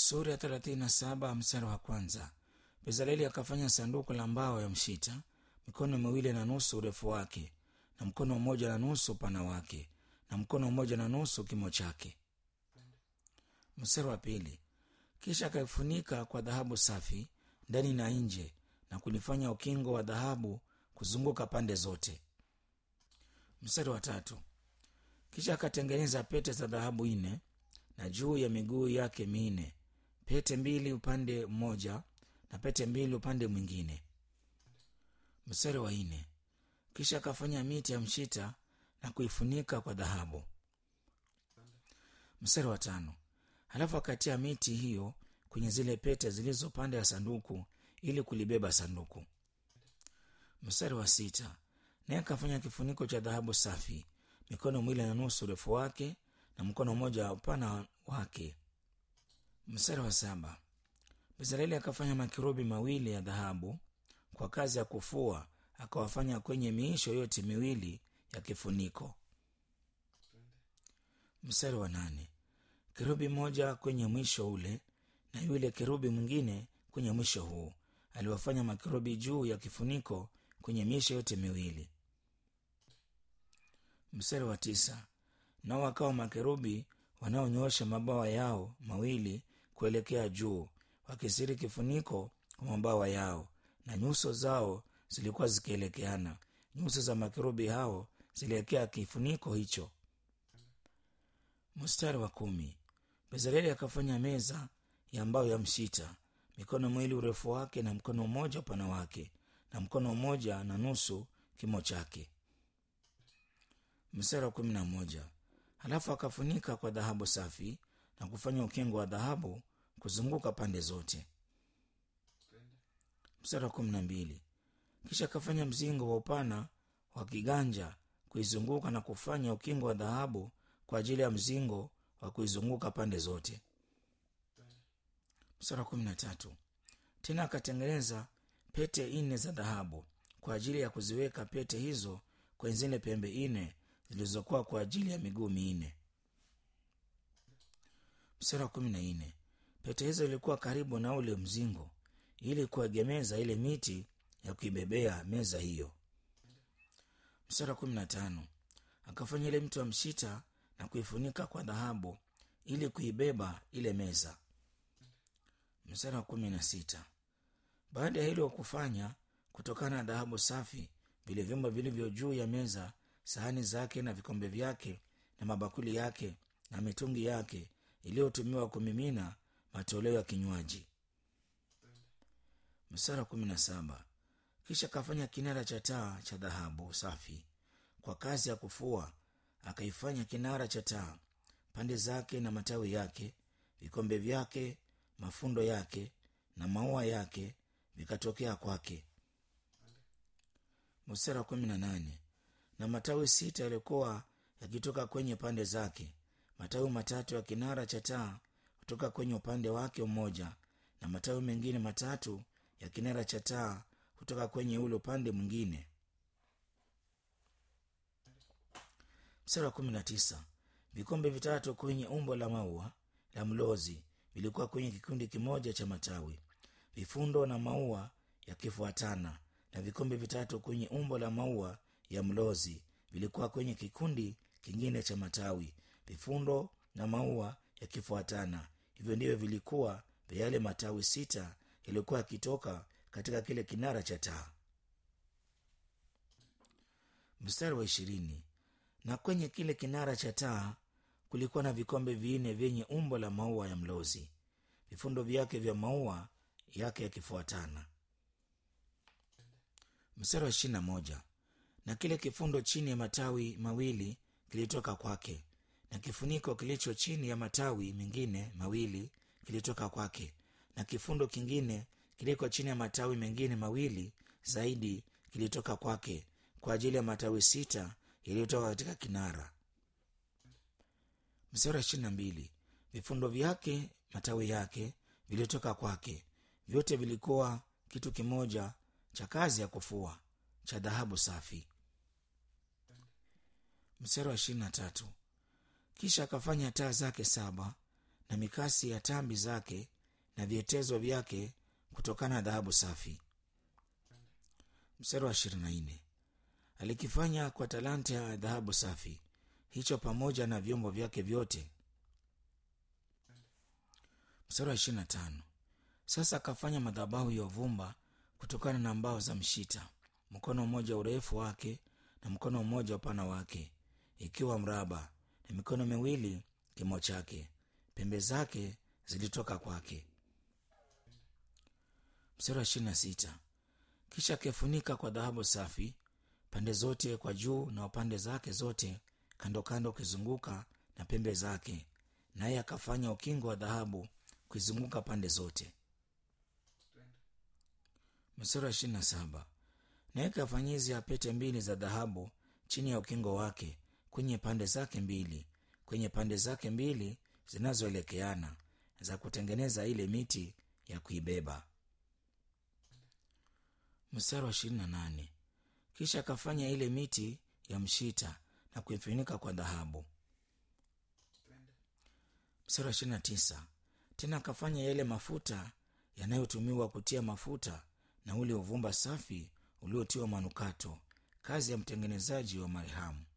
Sura ya 37 mstari wa kwanza. Bezaleli akafanya sanduku la mbao ya mshita, mikono 2.5 urefu wake, na mkono 1.5 upana wake, na mkono 1.5 kimo chake. Mstari wa pili. Kisha akaifunika kwa dhahabu safi ndani na nje, na kulifanya ukingo wa dhahabu kuzunguka pande zote. Mstari wa tatu. Kisha akatengeneza pete za dhahabu 4, na juu ya miguu yake 4, pete 2 upande mmoja na pete 2 upande mwingine. Mstari wa 4. Kisha akafanya miti ya mshita na kuifunika kwa dhahabu. Mstari wa 5. Halafu akatia miti hiyo kwenye zile pete zilizo pande ya sanduku ili kulibeba sanduku. Mstari wa 6. Naye akafanya kifuniko cha dhahabu safi, mikono 2.5 urefu wake na mkono 1 upana wake. Mstari wa 7. Bezaleli akafanya makerubi 2 ya dhahabu kwa kazi ya kufua, akawafanya kwenye miisho yote 2 ya kifuniko. Mstari wa 8. Kerubi 1 kwenye mwisho ule, na yule kerubi mwingine kwenye mwisho huu. Aliwafanya makerubi juu ya kifuniko kwenye miisho yote 2. Mstari wa 9. Nao wakawa makerubi wanaonyoosha mabawa yao 2 kuelekea juu, wakisiri kifuniko kwa mabawa yao, na nyuso zao zilikuwa zikielekeana. Nyuso za makerubi hao zilielekea kifuniko hicho. Mstari wa 10. Bezaleli akafanya meza ya mbao ya mshita, mikono 2 urefu wake na mkono 1 upana wake, na mkono 1.5 kimo chake. Mstari wa 11. Halafu akafunika kwa dhahabu safi na kufanya ukingo wa dhahabu kuzunguka pande zote. Mstari wa 12. Kisha akafanya mzingo wa upana wa kiganja kuizunguka na kufanya ukingo wa dhahabu kwa ajili ya mzingo wa kuizunguka pande zote. Mstari wa 13. Tena akatengeneza pete 4 za dhahabu kwa ajili ya kuziweka pete hizo kwenye zile pembe 4 zilizokuwa kwa ajili ya miguu 4. Mstari wa 14. Pete hizo ilikuwa karibu na ule mzingo ili kuegemeza ile miti ya kuibebea meza hiyo. Mstari wa 15. Akafanya ile mti wa mshita na kuifunika kwa dhahabu ili kuibeba ile meza. Mstari wa 16. Baada ya hilo kufanya, kutokana na dhahabu safi, vile vyombo vilivyo juu ya meza, sahani zake na vikombe vyake na mabakuli yake na mitungi yake iliyotumiwa kumimina matoleo ya kinywaji. Mstari wa 17. Kisha akafanya kinara cha taa cha dhahabu safi kwa kazi ya kufua, akaifanya kinara cha taa, pande zake na matawi yake, vikombe vyake, mafundo yake na maua yake vikatokea kwake. Mstari wa 18. Na matawi 6 yalikuwa yakitoka kwenye pande zake, matawi 3 ya kinara cha taa kutoka kwenye upande wake mmoja, na matawi mengine 3 ya kinara cha taa kutoka kwenye ule upande mwingine. Mstari wa 19. Vikombe 3 kwenye umbo la maua la mlozi vilikuwa kwenye kikundi kimoja cha matawi, vifundo na maua yakifuatana, na vikombe 3 kwenye umbo la maua ya mlozi vilikuwa kwenye kikundi kingine cha matawi, vifundo na maua yakifuatana. Hivyo ndivyo vilikuwa vya yale matawi 6 yalikuwa yakitoka katika kile kinara cha taa. Mstari wa 20. Na kwenye kile kinara cha taa kulikuwa na vikombe 4 vyenye umbo la maua ya mlozi, vifundo vyake vya maua yake yakifuatana. Mstari wa 21. Na kile kifundo chini ya matawi 2 kilitoka kwake, na kifuniko kilicho chini ya matawi mengine 2 kilitoka kwake, na kifundo kingine kiliko chini ya matawi mengine 2 zaidi kilitoka kwake, kwa ajili ya matawi 6 yaliyotoka katika kinara. Mstari wa 22. Vifundo vyake, matawi yake vilitoka kwake, vyote vilikuwa kitu kimoja cha kazi ya kufua cha dhahabu safi. Mstari wa 23. Kisha akafanya taa zake 7 na mikasi ya tambi zake na vyetezo vyake kutokana na dhahabu safi. Mstari wa 24, alikifanya kwa talanta ya dhahabu safi, hicho pamoja na vyombo vyake vyote. Mstari wa 25, sasa akafanya madhabahu ya uvumba kutokana na mbao za mshita, mkono mmoja urefu wake na mkono mmoja upana wake, ikiwa mraba, na mikono miwili kimo chake, pembe zake zilitoka kwake. Mstari wa 26, kisha akifunika kwa dhahabu safi pande zote kwa juu na pande zake zote kando kando ukizunguka na pembe zake, naye akafanya ukingo wa dhahabu kuizunguka pande zote. Mstari wa 27, naye akafanyiza pete mbili za dhahabu chini ya ukingo wake kwenye pande zake mbili zinazoelekeana za kutengeneza ile miti ya kuibeba. Mstari wa 28, kisha akafanya ile miti ya mshita na kuifunika kwa dhahabu. Mstari wa 29, tena akafanya yale mafuta yanayotumiwa kutia mafuta na ule uvumba safi uliotiwa manukato, kazi ya mtengenezaji wa marehemu.